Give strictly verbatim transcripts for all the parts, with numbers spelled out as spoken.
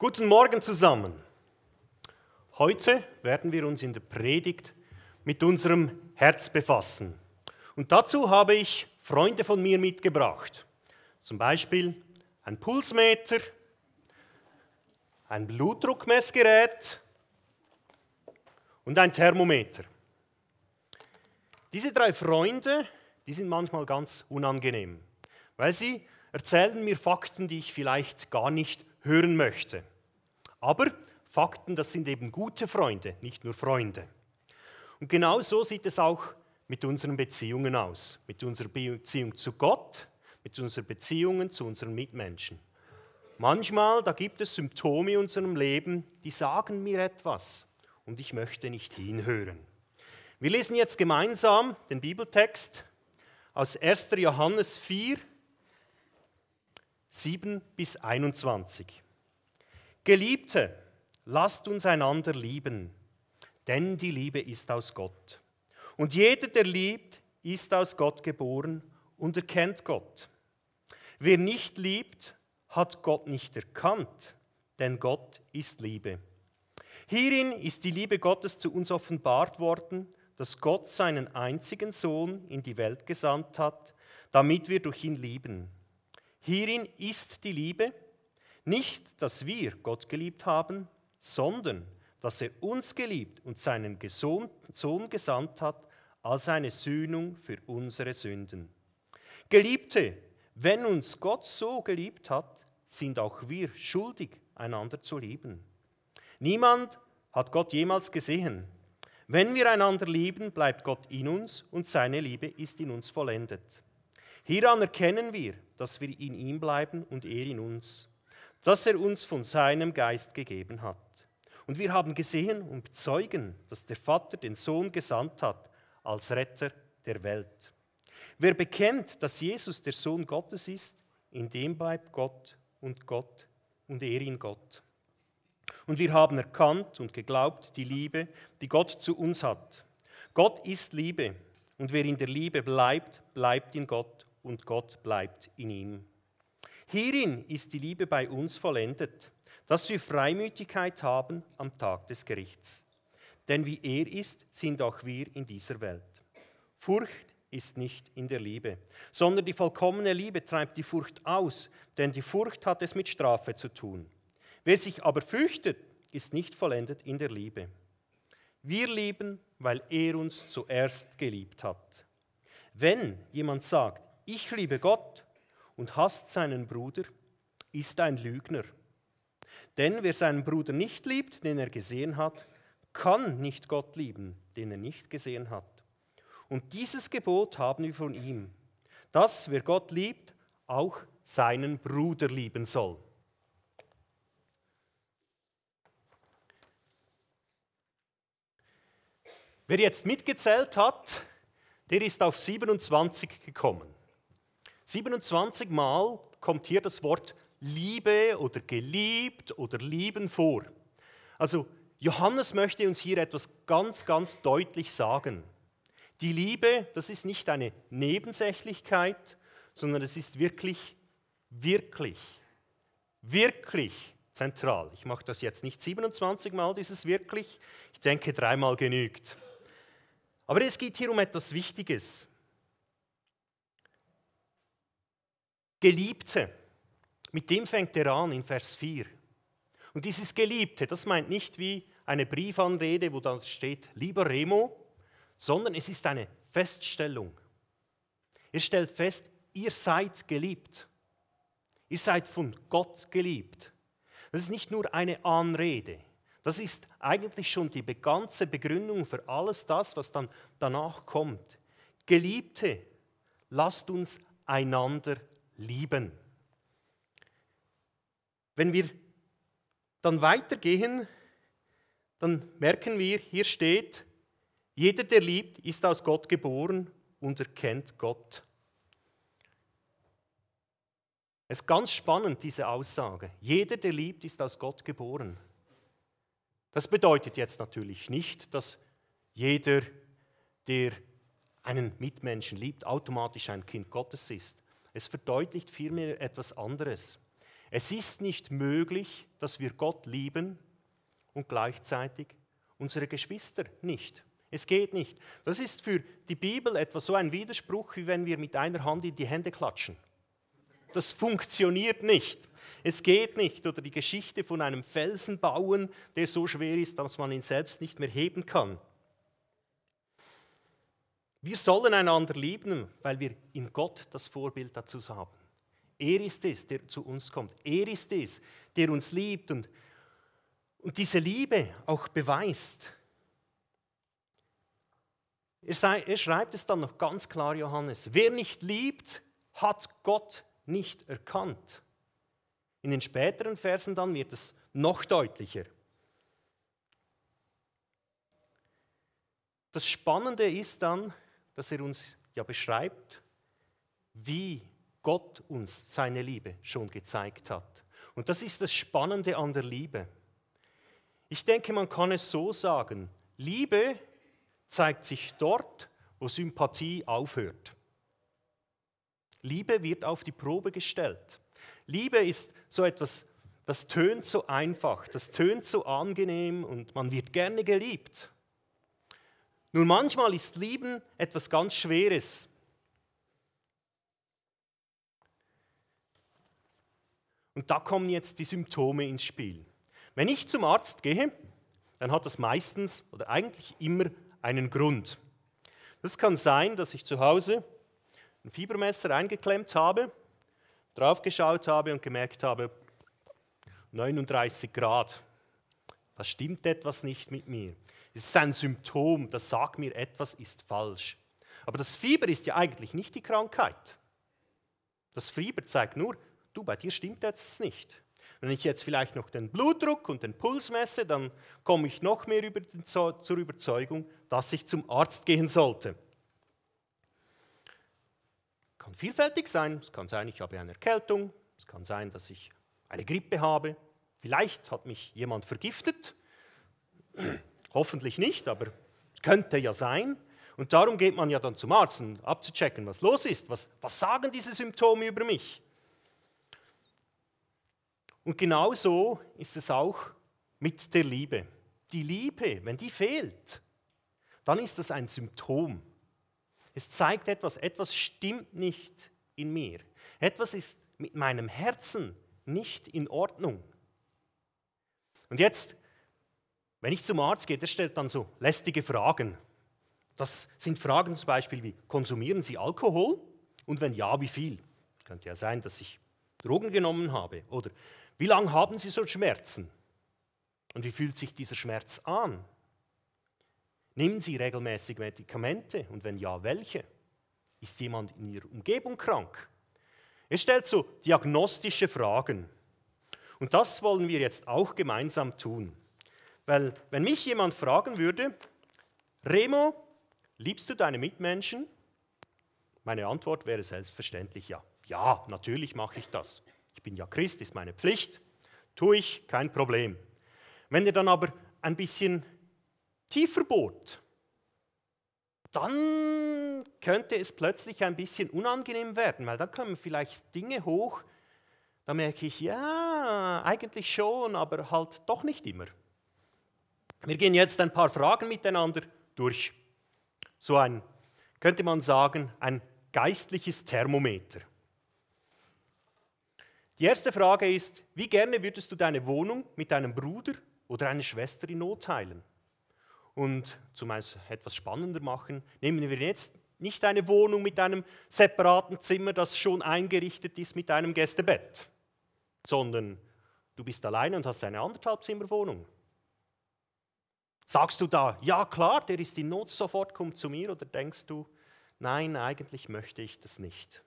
Guten Morgen zusammen. Heute werden wir uns in der Predigt mit unserem Herz befassen. Und dazu habe ich Freunde von mir mitgebracht. Zum Beispiel ein Pulsmeter, ein Blutdruckmessgerät und ein Thermometer. Diese drei Freunde, die sind manchmal ganz unangenehm, weil sie erzählen mir Fakten, die ich vielleicht gar nicht hören möchte. Aber Fakten, das sind eben gute Freunde, nicht nur Freunde. Und genau so sieht es auch mit unseren Beziehungen aus. Mit unserer Beziehung zu Gott, mit unseren Beziehungen zu unseren Mitmenschen. Manchmal, da gibt es Symptome in unserem Leben, die sagen mir etwas und ich möchte nicht hinhören. Wir lesen jetzt gemeinsam den Bibeltext aus erster Johannes vier, sieben bis einundzwanzig. Geliebte, lasst uns einander lieben, denn die Liebe ist aus Gott. Und jeder, der liebt, ist aus Gott geboren und erkennt Gott. Wer nicht liebt, hat Gott nicht erkannt, denn Gott ist Liebe. Hierin ist die Liebe Gottes zu uns offenbart worden, dass Gott seinen einzigen Sohn in die Welt gesandt hat, damit wir durch ihn lieben. Hierin ist die Liebe, nicht, dass wir Gott geliebt haben, sondern, dass er uns geliebt und seinen Sohn gesandt hat, als eine Sühnung für unsere Sünden. Geliebte, wenn uns Gott so geliebt hat, sind auch wir schuldig, einander zu lieben. Niemand hat Gott jemals gesehen. Wenn wir einander lieben, bleibt Gott in uns und seine Liebe ist in uns vollendet. Hieran erkennen wir, dass wir in ihm bleiben und er in uns, dass er uns von seinem Geist gegeben hat. Und wir haben gesehen und bezeugen, dass der Vater den Sohn gesandt hat als Retter der Welt. Wer bekennt, dass Jesus der Sohn Gottes ist, in dem bleibt Gott und Gott und er in Gott. Und wir haben erkannt und geglaubt die Liebe, die Gott zu uns hat. Gott ist Liebe und wer in der Liebe bleibt, bleibt in Gott und Gott bleibt in ihm. Hierin ist die Liebe bei uns vollendet, dass wir Freimütigkeit haben am Tag des Gerichts. Denn wie er ist, sind auch wir in dieser Welt. Furcht ist nicht in der Liebe, sondern die vollkommene Liebe treibt die Furcht aus, denn die Furcht hat es mit Strafe zu tun. Wer sich aber fürchtet, ist nicht vollendet in der Liebe. Wir lieben, weil er uns zuerst geliebt hat. Wenn jemand sagt, ich liebe Gott und hasst seinen Bruder, ist ein Lügner. Denn wer seinen Bruder nicht liebt, den er gesehen hat, kann nicht Gott lieben, den er nicht gesehen hat. Und dieses Gebot haben wir von ihm, dass wer Gott liebt, auch seinen Bruder lieben soll. Wer jetzt mitgezählt hat, der ist auf siebenundzwanzig gekommen. siebenundzwanzig Mal kommt hier das Wort Liebe oder geliebt oder lieben vor. Also Johannes möchte uns hier etwas ganz, ganz deutlich sagen. Die Liebe, das ist nicht eine Nebensächlichkeit, sondern es ist wirklich, wirklich, wirklich zentral. Ich mache das jetzt nicht siebenundzwanzig Mal, dieses wirklich. Ich denke, dreimal genügt. Aber es geht hier um etwas Wichtiges. Geliebte, mit dem fängt er an in Vers vier. Und dieses Geliebte, das meint nicht wie eine Briefanrede, wo dann steht, lieber Remo, sondern es ist eine Feststellung. Er stellt fest, ihr seid geliebt. Ihr seid von Gott geliebt. Das ist nicht nur eine Anrede. Das ist eigentlich schon die ganze Begründung für alles das, was dann danach kommt. Geliebte, lasst uns einander lieben. Wenn wir dann weitergehen, dann merken wir, hier steht, jeder, der liebt, ist aus Gott geboren und erkennt Gott. Es ist ganz spannend, diese Aussage. Jeder, der liebt, ist aus Gott geboren. Das bedeutet jetzt natürlich nicht, dass jeder, der einen Mitmenschen liebt, automatisch ein Kind Gottes ist. Es verdeutlicht vielmehr etwas anderes. Es ist nicht möglich, dass wir Gott lieben und gleichzeitig unsere Geschwister nicht. Es geht nicht. Das ist für die Bibel etwa so ein Widerspruch, wie wenn wir mit einer Hand in die Hände klatschen. Das funktioniert nicht. Es geht nicht. Oder die Geschichte von einem Felsen bauen, der so schwer ist, dass man ihn selbst nicht mehr heben kann. Wir sollen einander lieben, weil wir in Gott das Vorbild dazu haben. Er ist es, der zu uns kommt. Er ist es, der uns liebt und, und diese Liebe auch beweist. Er, sei, er schreibt es dann noch ganz klar, Johannes. Wer nicht liebt, hat Gott nicht erkannt. In den späteren Versen dann wird es noch deutlicher. Das Spannende ist dann, dass er uns ja beschreibt, wie Gott uns seine Liebe schon gezeigt hat. Und das ist das Spannende an der Liebe. Ich denke, man kann es so sagen, Liebe zeigt sich dort, wo Sympathie aufhört. Liebe wird auf die Probe gestellt. Liebe ist so etwas, das tönt so einfach, das tönt so angenehm und man wird gerne geliebt. Nur manchmal ist Lieben etwas ganz Schweres. Und da kommen jetzt die Symptome ins Spiel. Wenn ich zum Arzt gehe, dann hat das meistens oder eigentlich immer einen Grund. Das kann sein, dass ich zu Hause ein Fiebermesser eingeklemmt habe, draufgeschaut habe und gemerkt habe, neununddreißig Grad, da stimmt etwas nicht mit mir. Es ist ein Symptom, das sagt mir, etwas ist falsch. Aber das Fieber ist ja eigentlich nicht die Krankheit. Das Fieber zeigt nur, du, bei dir stimmt etwas nicht. Wenn ich jetzt vielleicht noch den Blutdruck und den Puls messe, dann komme ich noch mehr über den, zur Überzeugung, dass ich zum Arzt gehen sollte. Kann vielfältig sein. Es kann sein, ich habe eine Erkältung. Es kann sein, dass ich eine Grippe habe. Vielleicht hat mich jemand vergiftet. Hoffentlich nicht, aber es könnte ja sein. Und darum geht man ja dann zum Arzt, um abzuchecken, was los ist. Was, was sagen diese Symptome über mich? Und genau so ist es auch mit der Liebe. Die Liebe, wenn die fehlt, dann ist das ein Symptom. Es zeigt etwas, etwas stimmt nicht in mir. Etwas ist mit meinem Herzen nicht in Ordnung. Und jetzt, wenn ich zum Arzt gehe, der stellt dann so lästige Fragen. Das sind Fragen zum Beispiel wie, konsumieren Sie Alkohol? Und wenn ja, wie viel? Könnte ja sein, dass ich Drogen genommen habe. Oder wie lange haben Sie so Schmerzen? Und wie fühlt sich dieser Schmerz an? Nehmen Sie regelmäßig Medikamente? Und wenn ja, welche? Ist jemand in Ihrer Umgebung krank? Er stellt so diagnostische Fragen. Und das wollen wir jetzt auch gemeinsam tun. Weil wenn mich jemand fragen würde, Remo, liebst du deine Mitmenschen? Meine Antwort wäre selbstverständlich ja. Ja, natürlich mache ich das. Ich bin ja Christ, ist meine Pflicht. Tue ich, kein Problem. Wenn er dann aber ein bisschen tiefer bohrt, dann könnte es plötzlich ein bisschen unangenehm werden, weil dann kommen vielleicht Dinge hoch, da merke ich, ja, eigentlich schon, aber halt doch nicht immer. Wir gehen jetzt ein paar Fragen miteinander durch. So ein, könnte man sagen, ein geistliches Thermometer. Die erste Frage ist, wie gerne würdest du deine Wohnung mit deinem Bruder oder einer Schwester in Not teilen? Und zum es etwas spannender machen, nehmen wir jetzt nicht eine Wohnung mit einem separaten Zimmer, das schon eingerichtet ist mit einem Gästebett, sondern du bist alleine und hast eine Anderthalbzimmerwohnung. Sagst du da, ja klar, der ist in Not, sofort kommt zu mir, oder denkst du, nein, eigentlich möchte ich das nicht?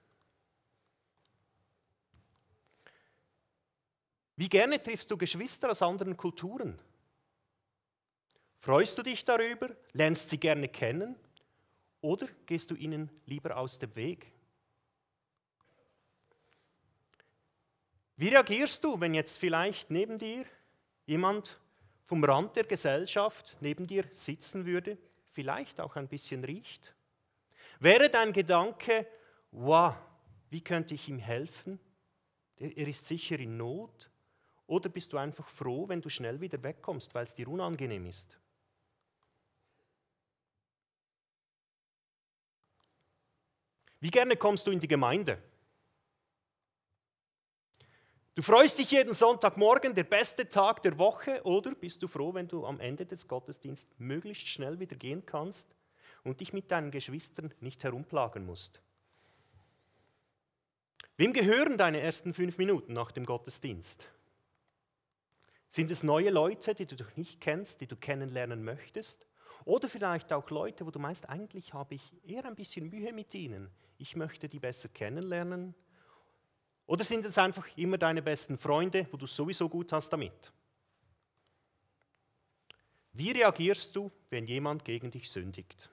Wie gerne triffst du Geschwister aus anderen Kulturen? Freust du dich darüber, lernst sie gerne kennen oder gehst du ihnen lieber aus dem Weg? Wie reagierst du, wenn jetzt vielleicht neben dir jemand vom Rand der Gesellschaft neben dir sitzen würde, vielleicht auch ein bisschen riecht? Wäre dein Gedanke, wow, wie könnte ich ihm helfen? Er ist sicher in Not. Oder bist du einfach froh, wenn du schnell wieder wegkommst, weil es dir unangenehm ist? Wie gerne kommst du in die Gemeinde? Du freust dich jeden Sonntagmorgen, der beste Tag der Woche, oder bist du froh, wenn du am Ende des Gottesdienstes möglichst schnell wieder gehen kannst und dich mit deinen Geschwistern nicht herumplagen musst? Wem gehören deine ersten fünf Minuten nach dem Gottesdienst? Sind es neue Leute, die du noch nicht kennst, die du kennenlernen möchtest? Oder vielleicht auch Leute, wo du meinst, eigentlich habe ich eher ein bisschen Mühe mit ihnen. Ich möchte die besser kennenlernen. Oder sind es einfach immer deine besten Freunde, wo du sowieso gut hast damit? Wie reagierst du, wenn jemand gegen dich sündigt?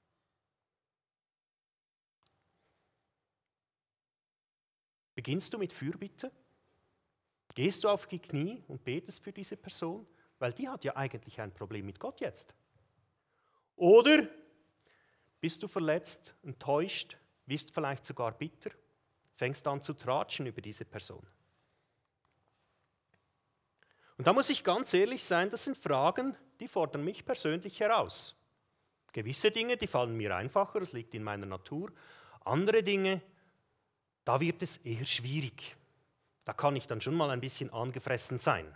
Beginnst du mit Fürbitte? Gehst du auf die Knie und betest für diese Person? Weil die hat ja eigentlich ein Problem mit Gott jetzt. Oder bist du verletzt, enttäuscht, wirst vielleicht sogar bitter, fängst an zu tratschen über diese Person? Und da muss ich ganz ehrlich sein, das sind Fragen, die fordern mich persönlich heraus. Gewisse Dinge, die fallen mir einfacher, das liegt in meiner Natur. Andere Dinge, da wird es eher schwierig. Da kann ich dann schon mal ein bisschen angefressen sein.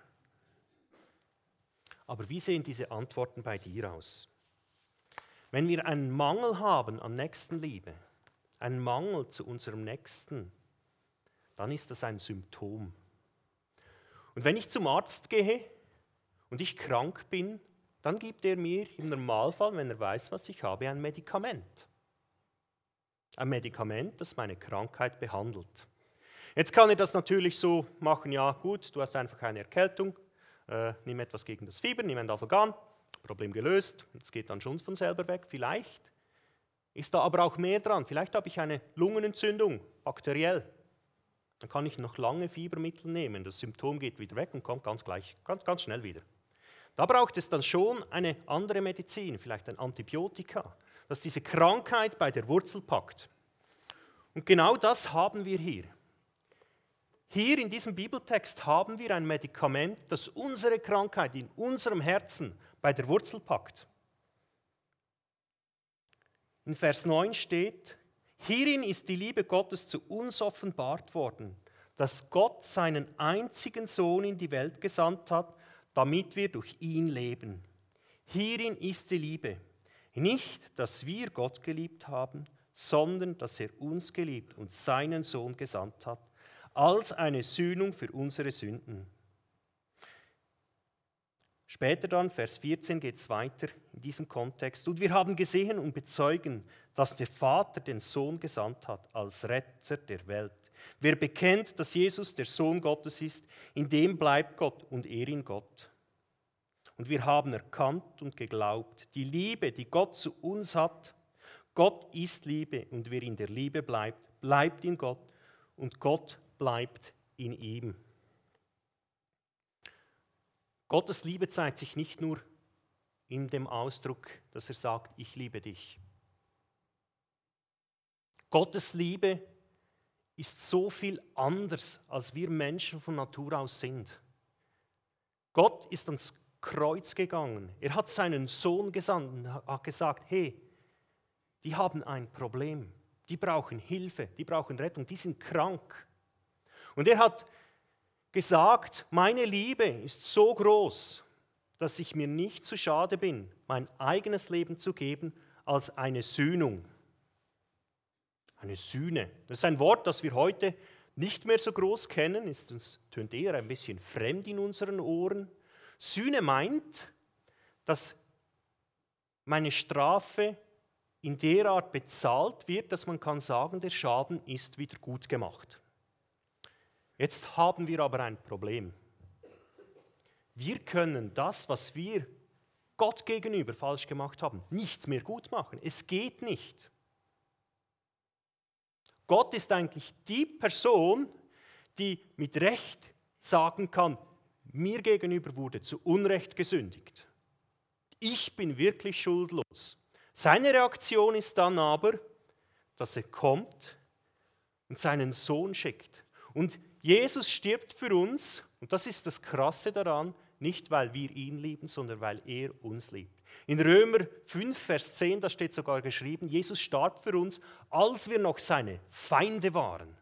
Aber wie sehen diese Antworten bei dir aus? Wenn wir einen Mangel haben an Nächstenliebe, einen Mangel zu unserem Nächsten, dann ist das ein Symptom. Und wenn ich zum Arzt gehe und ich krank bin, dann gibt er mir im Normalfall, wenn er weiß, was ich habe, ein Medikament. Ein Medikament, das meine Krankheit behandelt. Jetzt kann er das natürlich so machen, ja gut, du hast einfach eine Erkältung, äh, nimm etwas gegen das Fieber, nimm ein Dafelgan, Problem gelöst, es geht dann schon von selber weg. Vielleicht ist da aber auch mehr dran, vielleicht habe ich eine Lungenentzündung, bakteriell. Dann kann ich noch lange Fiebermittel nehmen, das Symptom geht wieder weg und kommt ganz gleich, ganz, ganz schnell wieder. Da braucht es dann schon eine andere Medizin, vielleicht ein Antibiotika, das diese Krankheit bei der Wurzel packt. Und genau das haben wir hier. Hier in diesem Bibeltext haben wir ein Medikament, das unsere Krankheit in unserem Herzen bei der Wurzel packt. In Vers neun steht: Hierin ist die Liebe Gottes zu uns offenbart worden, dass Gott seinen einzigen Sohn in die Welt gesandt hat, damit wir durch ihn leben. Hierin ist die Liebe. Nicht, dass wir Gott geliebt haben, sondern dass er uns geliebt und seinen Sohn gesandt hat, als eine Sühnung für unsere Sünden. Später dann, Vers vierzehn, geht es weiter in diesem Kontext. Und wir haben gesehen und bezeugen, dass der Vater den Sohn gesandt hat als Retter der Welt. Wer bekennt, dass Jesus der Sohn Gottes ist, in dem bleibt Gott und er in Gott. Und wir haben erkannt und geglaubt, die Liebe, die Gott zu uns hat. Gott ist Liebe und wer in der Liebe bleibt, bleibt in Gott und Gott bleibt in ihm. Gottes Liebe zeigt sich nicht nur in dem Ausdruck, dass er sagt, ich liebe dich. Gottes Liebe ist so viel anders, als wir Menschen von Natur aus sind. Gott ist ans Kreuz gegangen. Er hat seinen Sohn gesandt und hat gesagt, hey, die haben ein Problem, die brauchen Hilfe, die brauchen Rettung, die sind krank. Und er hat gesagt, meine Liebe ist so groß, dass ich mir nicht zu schade bin, mein eigenes Leben zu geben als eine Sühnung. Eine Sühne. Das ist ein Wort, das wir heute nicht mehr so groß kennen, ist uns tönt eher ein bisschen fremd in unseren Ohren. Sühne meint, dass meine Strafe in der Art bezahlt wird, dass man kann sagen, der Schaden ist wieder gut gemacht. Jetzt haben wir aber ein Problem. Wir können das, was wir Gott gegenüber falsch gemacht haben, nichts mehr gut machen. Es geht nicht. Gott ist eigentlich die Person, die mit Recht sagen kann, mir gegenüber wurde zu Unrecht gesündigt. Ich bin wirklich schuldlos. Seine Reaktion ist dann aber, dass er kommt und seinen Sohn schickt. Und Jesus stirbt für uns, und das ist das Krasse daran, nicht weil wir ihn lieben, sondern weil er uns liebt. In Römer fünf, Vers zehn, da steht sogar geschrieben, Jesus starb für uns, als wir noch seine Feinde waren.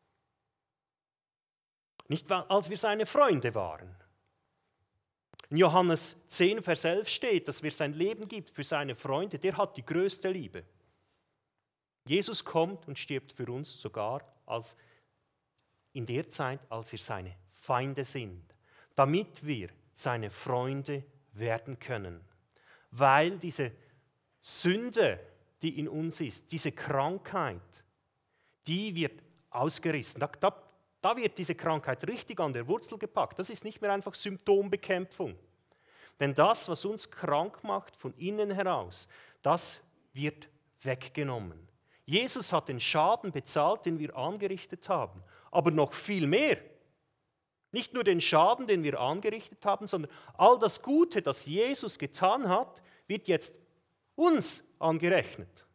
Nicht als wir seine Freunde waren. In Johannes zehn, Vers elf steht, dass wir sein Leben gibt für seine Freunde. Der hat die größte Liebe. Jesus kommt und stirbt für uns sogar als in der Zeit, als wir seine Feinde sind, damit wir seine Freunde werden können. Weil diese Sünde, die in uns ist, diese Krankheit, die wird ausgerissen. Da, da, da wird diese Krankheit richtig an der Wurzel gepackt. Das ist nicht mehr einfach Symptombekämpfung. Denn das, was uns krank macht von innen heraus, das wird weggenommen. Jesus hat den Schaden bezahlt, den wir angerichtet haben, aber noch viel mehr. Nicht nur den Schaden, den wir angerichtet haben, sondern all das Gute, das Jesus getan hat, wird jetzt uns angerechnet.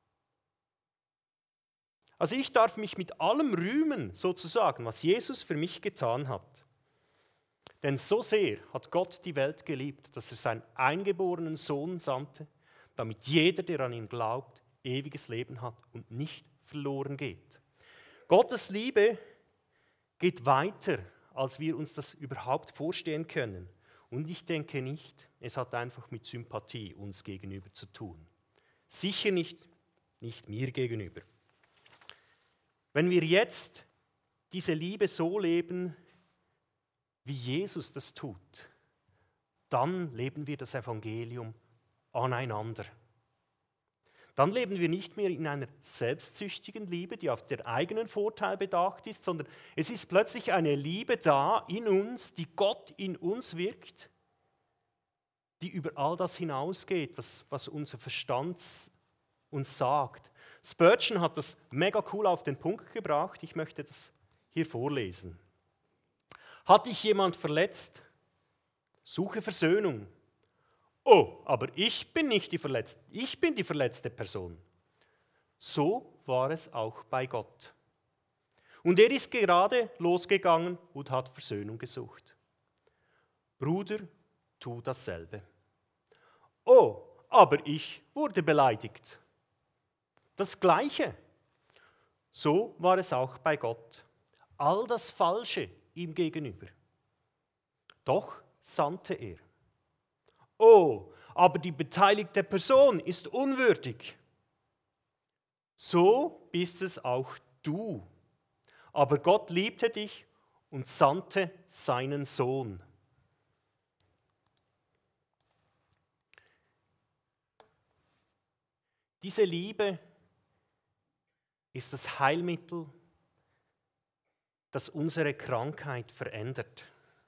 Also ich darf mich mit allem rühmen, sozusagen, was Jesus für mich getan hat. Denn so sehr hat Gott die Welt geliebt, dass er seinen eingeborenen Sohn sandte, damit jeder, der an ihn glaubt, ewiges Leben hat und nicht verloren geht. Gottes Liebe geht weiter, als wir uns das überhaupt vorstellen können. Und ich denke nicht, es hat einfach mit Sympathie uns gegenüber zu tun. Sicher nicht, nicht mir gegenüber. Wenn wir jetzt diese Liebe so leben, wie Jesus das tut, dann leben wir das Evangelium aneinander. Dann leben wir nicht mehr in einer selbstsüchtigen Liebe, die auf den eigenen Vorteil bedacht ist, sondern es ist plötzlich eine Liebe da in uns, die Gott in uns wirkt, die über all das hinausgeht, was, was unser Verstand uns sagt. Spurgeon hat das mega cool auf den Punkt gebracht. Ich möchte das hier vorlesen. Hat dich jemand verletzt? Suche Versöhnung. Oh, aber ich bin nicht die Verletzte, ich bin die verletzte Person. So war es auch bei Gott. Und er ist gerade losgegangen und hat Versöhnung gesucht. Bruder, tu dasselbe. Oh, aber ich wurde beleidigt. Das Gleiche. So war es auch bei Gott. All das Falsche ihm gegenüber. Doch sandte er. Oh, aber die beteiligte Person ist unwürdig. So bist es auch du. Aber Gott liebte dich und sandte seinen Sohn. Diese Liebe ist das Heilmittel, das unsere Krankheit verändert.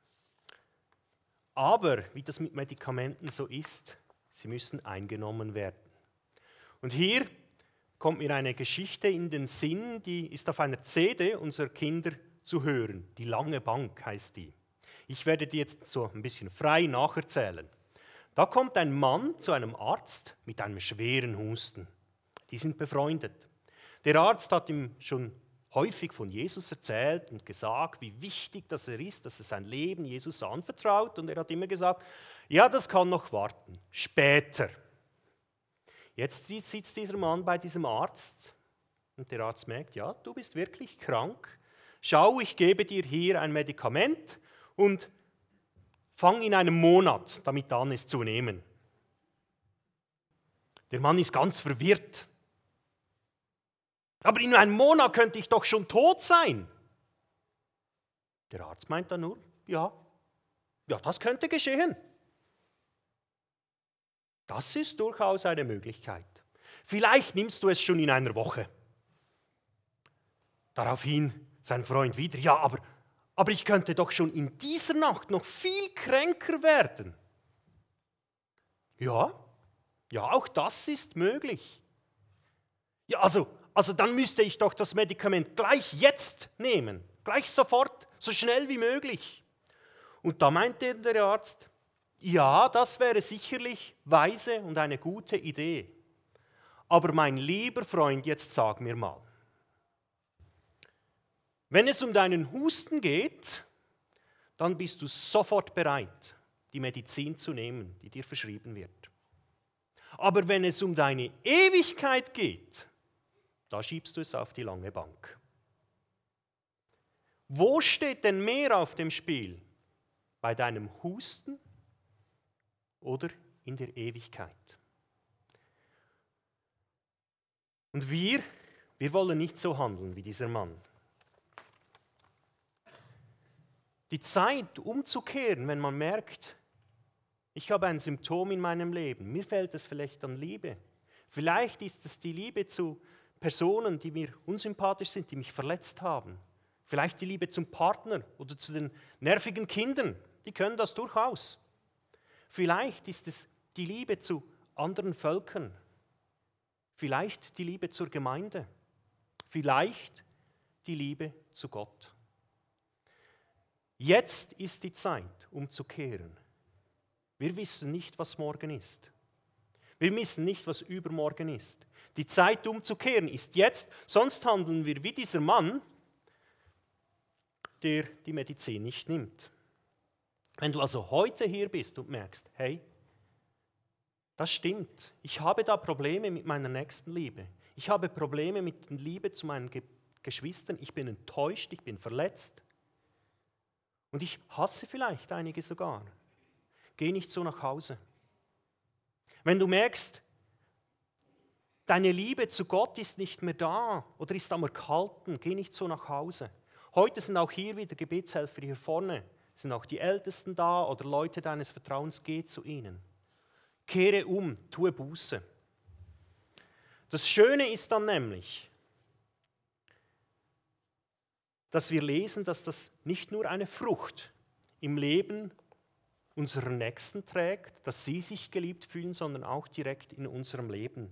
Aber, wie das mit Medikamenten so ist, sie müssen eingenommen werden. Und hier kommt mir eine Geschichte in den Sinn, die ist auf einer C D unserer Kinder zu hören. Die lange Bank heißt die. Ich werde die jetzt so ein bisschen frei nacherzählen. Da kommt ein Mann zu einem Arzt mit einem schweren Husten. Die sind befreundet. Der Arzt hat ihm schon häufig von Jesus erzählt und gesagt, wie wichtig das er ist, dass er sein Leben Jesus anvertraut. Und er hat immer gesagt, ja, das kann noch warten, später. Jetzt sitzt dieser Mann bei diesem Arzt und der Arzt merkt, ja, du bist wirklich krank. Schau, ich gebe dir hier ein Medikament und fang in einem Monat damit an, es zu nehmen. Der Mann ist ganz verwirrt. Aber in einem Monat könnte ich doch schon tot sein. Der Arzt meint dann nur, ja, ja, das könnte geschehen. Das ist durchaus eine Möglichkeit. Vielleicht nimmst du es schon in einer Woche. Daraufhin sein Freund wieder, ja, aber, aber ich könnte doch schon in dieser Nacht noch viel kränker werden. Ja, ja, auch das ist möglich. Ja, also, also dann müsste ich doch das Medikament gleich jetzt nehmen, gleich sofort, so schnell wie möglich. Und da meinte der Arzt, ja, das wäre sicherlich weise und eine gute Idee. Aber mein lieber Freund, jetzt sag mir mal, Wenn es um deinen Husten geht, dann bist du sofort bereit, die Medizin zu nehmen, die dir verschrieben wird. Aber wenn es um deine Ewigkeit geht, da schiebst du es auf die lange Bank. Wo steht denn mehr auf dem Spiel? Bei deinem Husten oder in der Ewigkeit? Und wir, wir wollen nicht so handeln wie dieser Mann. Die Zeit umzukehren, wenn man merkt, ich habe ein Symptom in meinem Leben, mir fehlt es vielleicht an Liebe. Vielleicht ist es die Liebe zu Personen, die mir unsympathisch sind, die mich verletzt haben. Vielleicht die Liebe zum Partner oder zu den nervigen Kindern, die können das durchaus. Vielleicht ist es die Liebe zu anderen Völkern. Vielleicht die Liebe zur Gemeinde. Vielleicht die Liebe zu Gott. Jetzt ist die Zeit, umzukehren. Wir wissen nicht, was morgen ist. Wir wissen nicht, was übermorgen ist. Die Zeit, umzukehren, ist jetzt, sonst handeln wir wie dieser Mann, der die Medizin nicht nimmt. Wenn du also heute hier bist und merkst, hey, das stimmt, ich habe da Probleme mit meiner Nächstenliebe. Ich habe Probleme mit der Liebe zu meinen Ge- Geschwistern. Ich bin enttäuscht, ich bin verletzt. Und ich hasse vielleicht einige sogar. Geh nicht so nach Hause. Wenn du merkst, deine Liebe zu Gott ist nicht mehr da oder ist am Erkalten, geh nicht so nach Hause. Heute sind auch hier wieder Gebetshelfer hier vorne. Sind auch die Ältesten da oder Leute deines Vertrauens, geh zu ihnen. Kehre um, tue Buße. Das Schöne ist dann nämlich, dass wir lesen, dass das nicht nur eine Frucht im Leben unserer Nächsten trägt, dass sie sich geliebt fühlen, sondern auch direkt in unserem Leben.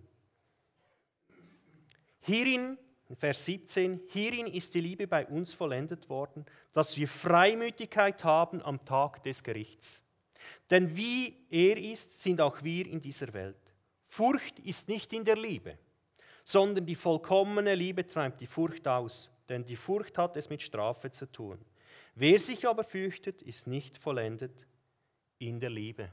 Hierin, Vers siebzehn, hierin ist die Liebe bei uns vollendet worden, dass wir Freimütigkeit haben am Tag des Gerichts. Denn wie er ist, sind auch wir in dieser Welt. Furcht ist nicht in der Liebe, sondern die vollkommene Liebe treibt die Furcht aus, denn die Furcht hat es mit Strafe zu tun. Wer sich aber fürchtet, ist nicht vollendet in der Liebe.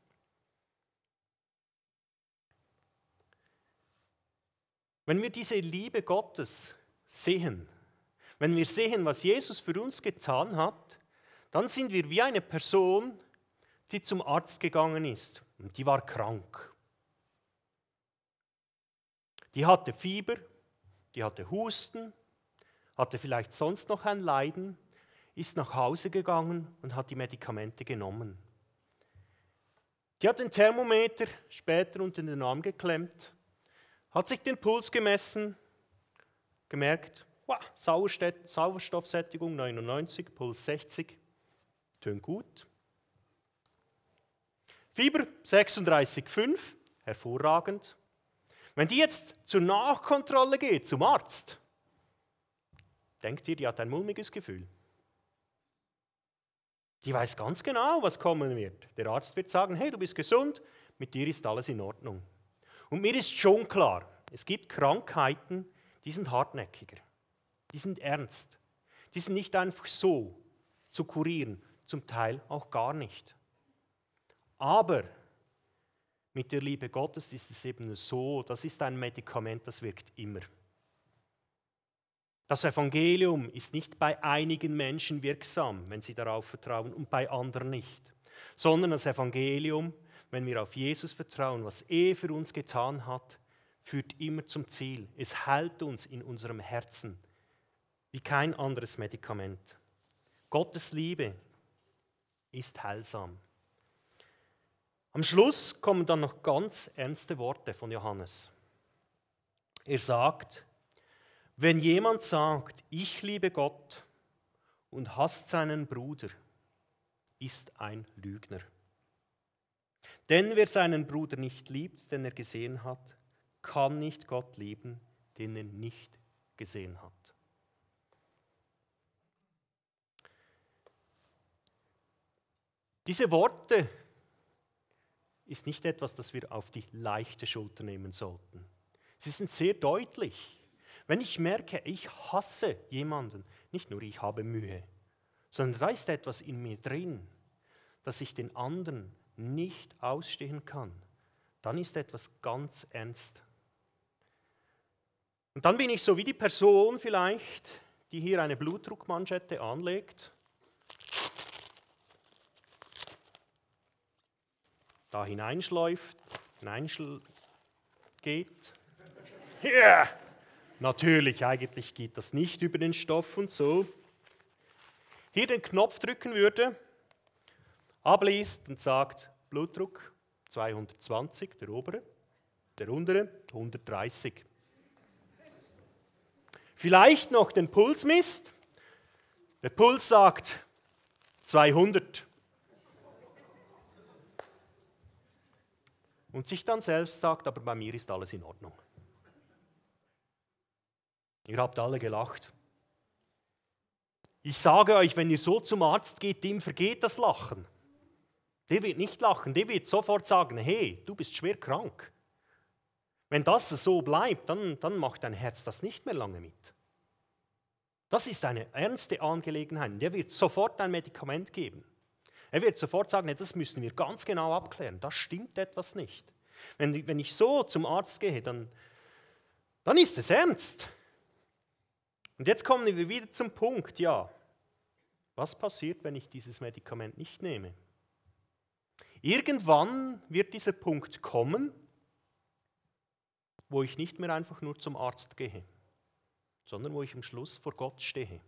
Wenn wir diese Liebe Gottes sehen, wenn wir sehen, was Jesus für uns getan hat, dann sind wir wie eine Person, die zum Arzt gegangen ist und die war krank. Die hatte Fieber, die hatte Husten, hatte vielleicht sonst noch ein Leiden, ist nach Hause gegangen und hat die Medikamente genommen. Die hat den Thermometer später unter den Arm geklemmt, hat sich den Puls gemessen, gemerkt, wow, Sauerstoffsättigung neunundneunzig, Puls sechzig, tönt gut. Fieber sechsunddreißig Komma fünf, hervorragend. Wenn die jetzt zur Nachkontrolle geht, zum Arzt, denkt ihr, die hat ein mulmiges Gefühl? Die weiß ganz genau, was kommen wird. Der Arzt wird sagen, hey, du bist gesund, mit dir ist alles in Ordnung. Und mir ist schon klar, es gibt Krankheiten, die sind hartnäckiger, die sind ernst, die sind nicht einfach so zu kurieren, zum Teil auch gar nicht. Aber mit der Liebe Gottes ist es eben so, das ist ein Medikament, das wirkt immer. Das Evangelium ist nicht bei einigen Menschen wirksam, wenn sie darauf vertrauen, und bei anderen nicht, sondern das Evangelium, wenn wir auf Jesus vertrauen, was er für uns getan hat, führt immer zum Ziel. Es hält uns in unserem Herzen wie kein anderes Medikament. Gottes Liebe ist heilsam. Am Schluss kommen dann noch ganz ernste Worte von Johannes. Er sagt, wenn jemand sagt, ich liebe Gott und hasst seinen Bruder, ist ein Lügner. Denn wer seinen Bruder nicht liebt, den er gesehen hat, kann nicht Gott lieben, den er nicht gesehen hat. Diese Worte ist nicht etwas, das wir auf die leichte Schulter nehmen sollten. Sie sind sehr deutlich. Wenn ich merke, ich hasse jemanden, nicht nur ich habe Mühe, sondern da ist etwas in mir drin, dass ich den anderen nicht ausstehen kann. Dann ist etwas ganz ernst. Und dann bin ich so wie die Person vielleicht, die hier eine Blutdruckmanschette anlegt, da hineinschläuft, hineinschl- geht. Yeah. Natürlich, eigentlich geht das nicht über den Stoff und so. Hier den Knopf drücken würde, abliest und sagt, Blutdruck zweihundertzwanzig, der obere, der untere hundertdreißig. Vielleicht noch den Puls misst. Der Puls sagt zweihundert. Und sich dann selbst sagt, aber bei mir ist alles in Ordnung. Ihr habt alle gelacht. Ich sage euch, wenn ihr so zum Arzt geht, dem vergeht das Lachen. Der wird nicht lachen, der wird sofort sagen, hey, du bist schwer krank. Wenn das so bleibt, dann, dann macht dein Herz das nicht mehr lange mit. Das ist eine ernste Angelegenheit. Der wird sofort ein Medikament geben. Er wird sofort sagen, nee, das müssen wir ganz genau abklären. Da stimmt etwas nicht. Wenn, wenn ich so zum Arzt gehe, dann, dann ist es ernst. Und jetzt kommen wir wieder zum Punkt, ja, was passiert, wenn ich dieses Medikament nicht nehme? Irgendwann wird dieser Punkt kommen, wo ich nicht mehr einfach nur zum Arzt gehe, sondern wo ich am Schluss vor Gott stehe.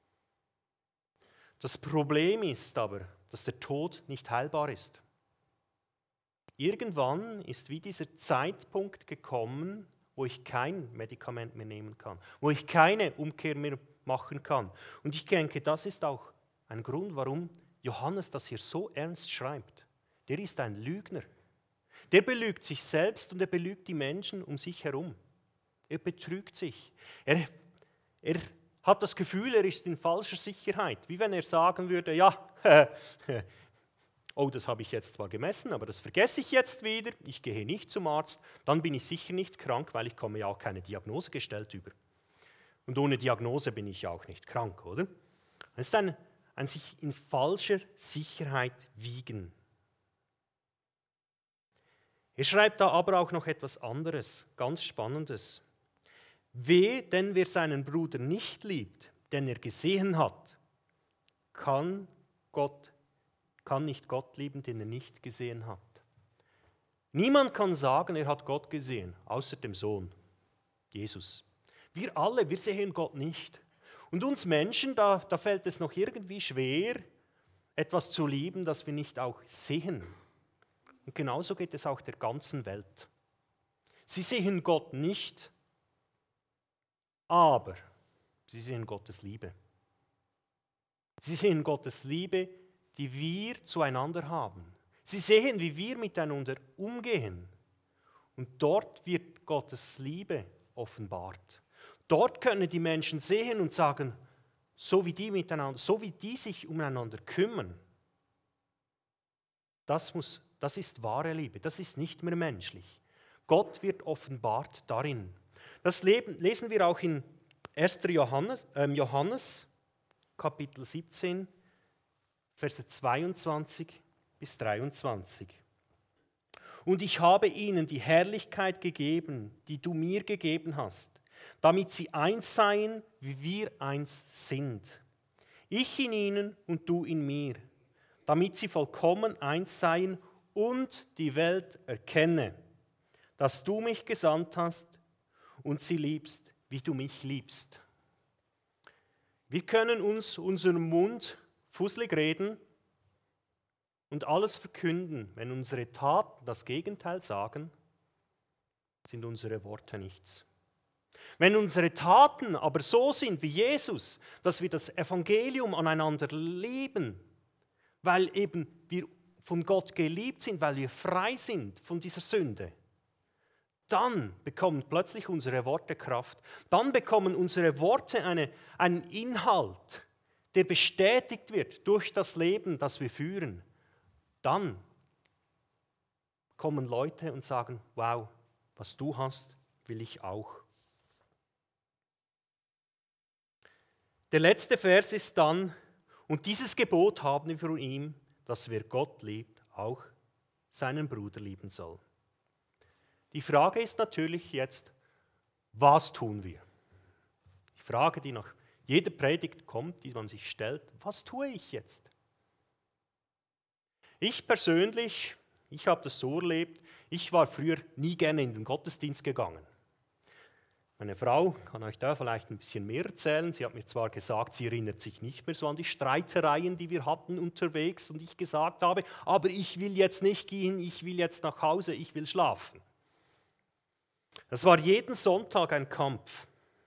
Das Problem ist aber, dass der Tod nicht heilbar ist. Irgendwann ist wie dieser Zeitpunkt gekommen, wo ich kein Medikament mehr nehmen kann, wo ich keine Umkehr mehr machen kann. Und ich denke, das ist auch ein Grund, warum Johannes das hier so ernst schreibt. Der ist ein Lügner. Der belügt sich selbst und er belügt die Menschen um sich herum. Er betrügt sich. Er, er hat das Gefühl, er ist in falscher Sicherheit. Wie wenn er sagen würde, ja, oh, das habe ich jetzt zwar gemessen, aber das vergesse ich jetzt wieder. Ich gehe nicht zum Arzt. Dann bin ich sicher nicht krank, weil ich komme ja auch keine Diagnose gestellt über. Und ohne Diagnose bin ich ja auch nicht krank, oder? Das ist ein, ein sich in falscher Sicherheit wiegen. Er schreibt da aber auch noch etwas anderes, ganz Spannendes. Weh, denn wer seinen Bruder nicht liebt, den er gesehen hat, kann, Gott, kann nicht Gott lieben, den er nicht gesehen hat. Niemand kann sagen, er hat Gott gesehen, außer dem Sohn, Jesus. Wir alle, wir sehen Gott nicht. Und uns Menschen, da, da fällt es noch irgendwie schwer, etwas zu lieben, das wir nicht auch sehen. Und genauso geht es auch der ganzen Welt. Sie sehen Gott nicht, aber sie sehen Gottes Liebe. Sie sehen Gottes Liebe, die wir zueinander haben. Sie sehen, wie wir miteinander umgehen. Und dort wird Gottes Liebe offenbart. Dort können die Menschen sehen und sagen, so wie die miteinander, so wie die sich umeinander kümmern, das muss Das ist wahre Liebe, das ist nicht mehr menschlich. Gott wird offenbart darin. Das lesen wir auch in erster Johannes, äh, Johannes, Kapitel siebzehn, Verse zweiundzwanzig bis dreiundzwanzig. Und ich habe ihnen die Herrlichkeit gegeben, die du mir gegeben hast, damit sie eins seien, wie wir eins sind. Ich in ihnen und du in mir, damit sie vollkommen eins seien und die Welt erkenne, dass du mich gesandt hast und sie liebst, wie du mich liebst. Wir können uns unseren Mund fusselig reden und alles verkünden. Wenn unsere Taten das Gegenteil sagen, sind unsere Worte nichts. Wenn unsere Taten aber so sind wie Jesus, dass wir das Evangelium aneinander leben, weil eben wir von Gott geliebt sind, weil wir frei sind von dieser Sünde, dann bekommen plötzlich unsere Worte Kraft. Dann bekommen unsere Worte eine, einen Inhalt, der bestätigt wird durch das Leben, das wir führen. Dann kommen Leute und sagen, wow, was du hast, will ich auch. Der letzte Vers ist dann, und dieses Gebot haben wir von ihm, dass wer Gott liebt, auch seinen Bruder lieben soll. Die Frage ist natürlich jetzt, was tun wir? Die Frage, die nach jeder Predigt kommt, die man sich stellt, was tue ich jetzt? Ich persönlich, ich habe das so erlebt, ich war früher nie gerne in den Gottesdienst gegangen. Meine Frau kann euch da vielleicht ein bisschen mehr erzählen. Sie hat mir zwar gesagt, sie erinnert sich nicht mehr so an die Streitereien, die wir hatten unterwegs und ich gesagt habe, aber ich will jetzt nicht gehen, ich will jetzt nach Hause, ich will schlafen. Das war jeden Sonntag ein Kampf.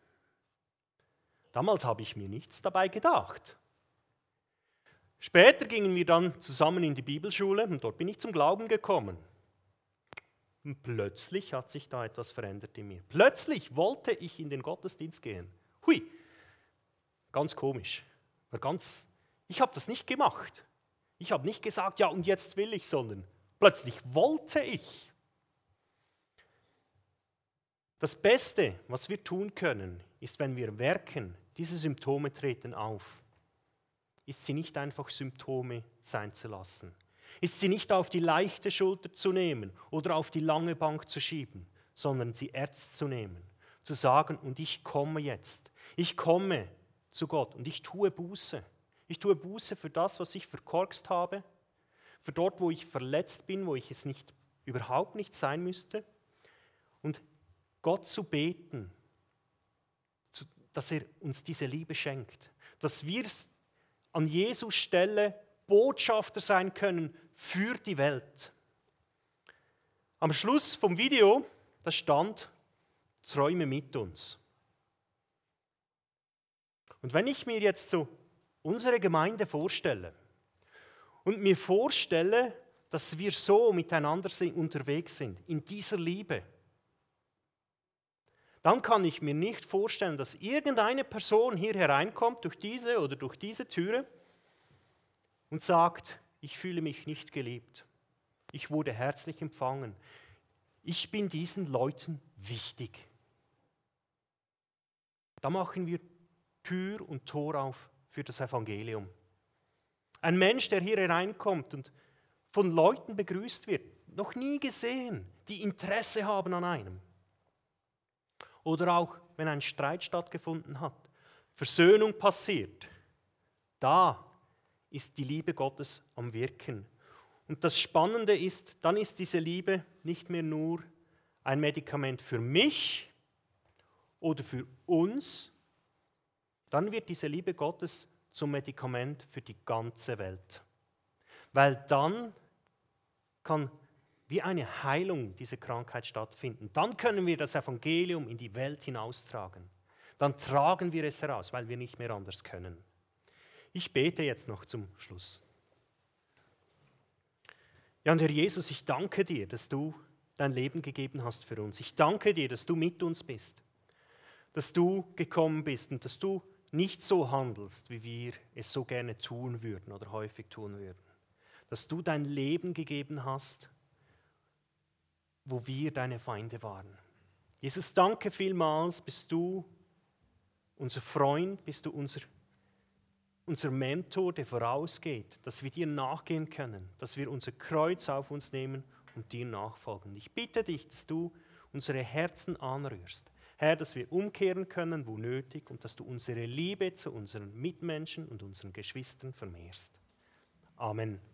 Damals habe ich mir nichts dabei gedacht. Später gingen wir dann zusammen in die Bibelschule und dort bin ich zum Glauben gekommen. Und plötzlich hat sich da etwas verändert in mir. Plötzlich wollte ich in den Gottesdienst gehen. Hui, ganz komisch. War ganz, ich habe das nicht gemacht. Ich habe nicht gesagt, ja und jetzt will ich, sondern plötzlich wollte ich. Das Beste, was wir tun können, ist, wenn wir merken, diese Symptome treten auf, ist sie nicht einfach Symptome sein zu lassen. Ist sie nicht auf die leichte Schulter zu nehmen oder auf die lange Bank zu schieben, sondern sie ernst zu nehmen, zu sagen, und ich komme jetzt, ich komme zu Gott und ich tue Buße. Ich tue Buße für das, was ich verkorkst habe, für dort, wo ich verletzt bin, wo ich es nicht, überhaupt nicht sein müsste. Und Gott zu beten, dass er uns diese Liebe schenkt, dass wir an Jesus Stelle Botschafter sein können für die Welt. Am Schluss vom Video, da stand, träume mit uns. Und wenn ich mir jetzt so unsere Gemeinde vorstelle und mir vorstelle, dass wir so miteinander unterwegs sind, in dieser Liebe, dann kann ich mir nicht vorstellen, dass irgendeine Person hier hereinkommt, durch diese oder durch diese Türe und sagt, ich fühle mich nicht geliebt. Ich wurde herzlich empfangen. Ich bin diesen Leuten wichtig. Da machen wir Tür und Tor auf für das Evangelium. Ein Mensch, der hier hereinkommt und von Leuten begrüßt wird, noch nie gesehen, die Interesse haben an einem. Oder auch, wenn ein Streit stattgefunden hat, Versöhnung passiert, da ist die Liebe Gottes am Wirken. Und das Spannende ist, dann ist diese Liebe nicht mehr nur ein Medikament für mich oder für uns, dann wird diese Liebe Gottes zum Medikament für die ganze Welt. Weil dann kann wie eine Heilung diese Krankheit stattfinden. Dann können wir das Evangelium in die Welt hinaustragen. Dann tragen wir es heraus, weil wir nicht mehr anders können. Ich bete jetzt noch zum Schluss. Ja, und Herr Jesus, ich danke dir, dass du dein Leben gegeben hast für uns. Ich danke dir, dass du mit uns bist, dass du gekommen bist und dass du nicht so handelst, wie wir es so gerne tun würden oder häufig tun würden. Dass du dein Leben gegeben hast, wo wir deine Feinde waren. Jesus, danke vielmals, bist du unser Freund, bist du unser Unser Mentor, der vorausgeht, dass wir dir nachgehen können, dass wir unser Kreuz auf uns nehmen und dir nachfolgen. Ich bitte dich, dass du unsere Herzen anrührst. Herr, dass wir umkehren können, wo nötig, und dass du unsere Liebe zu unseren Mitmenschen und unseren Geschwistern vermehrst. Amen.